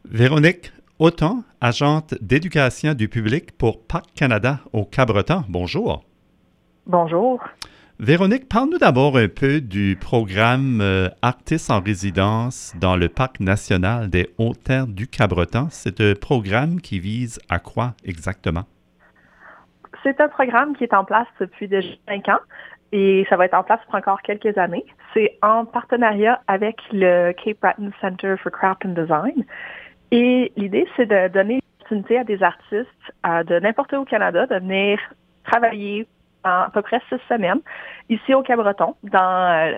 Véronique Autant, agente d'éducation du public pour Parc Canada au Cabreton. Bonjour. Bonjour. Véronique, parle-nous d'abord un peu du programme Artistes en résidence dans le Parc national des Hautes-Terres du Cabreton. C'est un programme qui vise à quoi exactement? C'est un programme qui est en place depuis déjà 5 ans et ça va être en place pour encore quelques années. C'est en partenariat avec le Cape Breton Center for Craft and Design. Et l'idée, c'est de donner l'opportunité à des artistes de n'importe où au Canada de venir travailler en à peu près 6 semaines ici au Cabreton, dans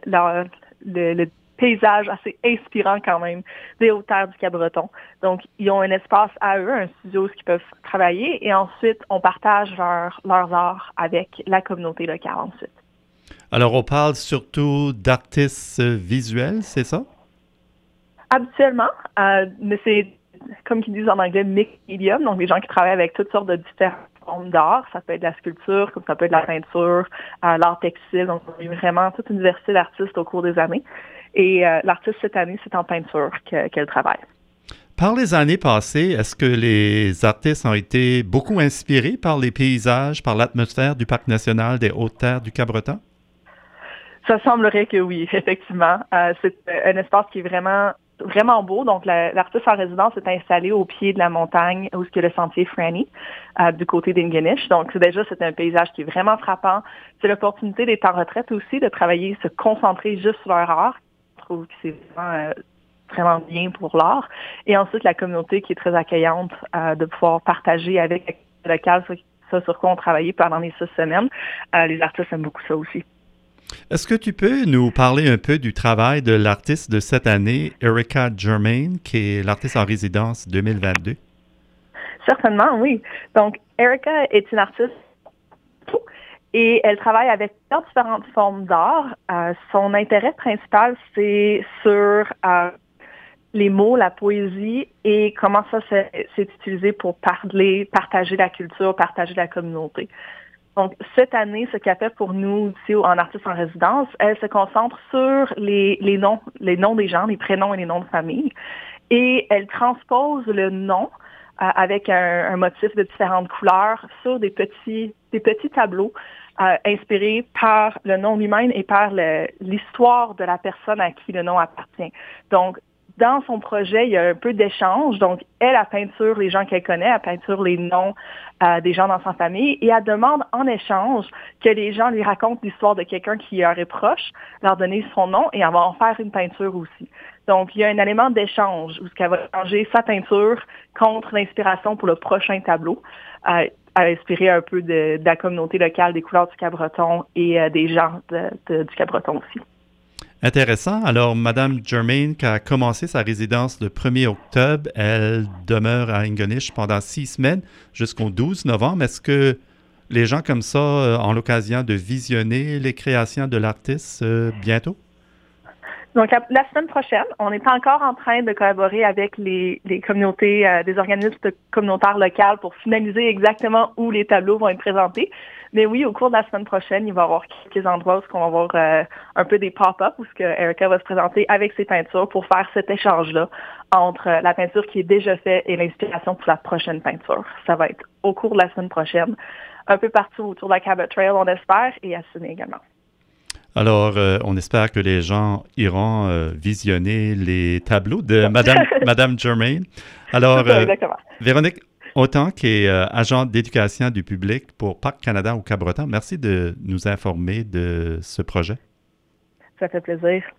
le paysage assez inspirant quand même des Hautes-Terres du Cabreton. Donc, ils ont un espace à eux, un studio où ils peuvent travailler et ensuite, on partage leurs arts avec la communauté locale ensuite. Alors, on parle surtout d'artistes visuels, c'est ça? Habituellement, mais c'est, comme ils disent en anglais, mixed medium, donc des gens qui travaillent avec toutes sortes de différentes formes d'art. Ça peut être de la sculpture, comme ça peut être de la peinture, l'art textile. Donc, on a eu vraiment toute une diversité d'artistes au cours des années. Et l'artiste cette année, c'est en peinture qu'elle travaille. Par les années passées, est-ce que les artistes ont été beaucoup inspirés par les paysages, par l'atmosphère du Parc national des Hautes-Terres du Cabreton? Ça semblerait que oui, effectivement. C'est un espace qui est vraiment vraiment beau. Donc, l'artiste en résidence est installé au pied de la montagne où est le sentier Franny, du côté d'Ingonish. Donc, c'est un paysage qui est vraiment frappant. C'est l'opportunité d'être en retraite aussi, de travailler, se concentrer juste sur leur art. Je trouve que c'est vraiment bien pour l'art. Et ensuite, la communauté qui est très accueillante, de pouvoir partager avec le local ça sur quoi on travaillait pendant les 6 semaines. Les artistes aiment beaucoup ça aussi. Est-ce que tu peux nous parler un peu du travail de l'artiste de cette année, Erica Germain, qui est l'artiste en résidence 2022? Certainement, oui. Donc, Erica est une artiste et elle travaille avec différentes formes d'art. Son intérêt principal, c'est sur les mots, la poésie et comment ça c'est utilisé pour partager la culture, partager la communauté. Donc, cette année, ce qu'elle fait pour nous ici en artiste en résidence, elle se concentre sur les noms des gens, les prénoms et les noms de famille. Et elle transpose le nom avec un motif de différentes couleurs sur des petits tableaux inspirés par le nom lui-même et par l'histoire de la personne à qui le nom appartient. Donc, dans son projet, il y a un peu d'échange. Donc, elle peinture les gens qu'elle connaît, elle peinture les noms des gens dans sa famille et elle demande en échange que les gens lui racontent l'histoire de quelqu'un qui leur est proche, leur donner son nom et elle va en faire une peinture aussi. Donc, il y a un élément d'échange où elle va changer sa peinture contre l'inspiration pour le prochain tableau, à inspirer un peu de la communauté locale, des couleurs du Cabreton et des gens du Cabreton aussi. Intéressant. Alors, Madame Germain, qui a commencé sa résidence le 1er octobre, elle demeure à Ingonish pendant 6 semaines jusqu'au 12 novembre. Est-ce que les gens comme ça ont l'occasion de visionner les créations de l'artiste bientôt? Donc, la semaine prochaine, on est encore en train de collaborer avec les communautés, des organismes communautaires locaux pour finaliser exactement où les tableaux vont être présentés. Mais oui, au cours de la semaine prochaine, il va y avoir quelques endroits où on va avoir un peu des pop-up où Erica va se présenter avec ses peintures pour faire cet échange-là entre la peinture qui est déjà faite et l'inspiration pour la prochaine peinture. Ça va être au cours de la semaine prochaine, un peu partout autour de la Cabot Trail, on espère, et à Sydney également. Alors, on espère que les gens iront visionner les tableaux de Madame Germain. Alors, Véronique Autant, qui est agente d'éducation du public pour Parc Canada au Cabreton, merci de nous informer de ce projet. Ça fait plaisir.